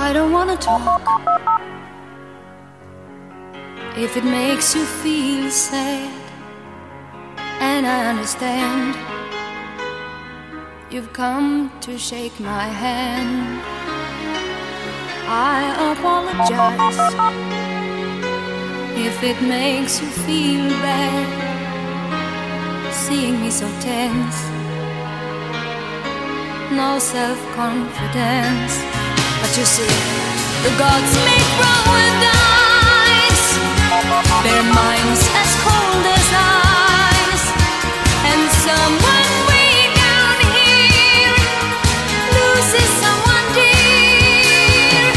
I don't wanna talk if it makes you feel sad, and I understand you've come to shake my hand. I apologize if it makes you feel bad, seeing me so tense, no self-confidence. But you see, the gods make paradise, their minds as cold as ice, and someone way down here loses someone dear.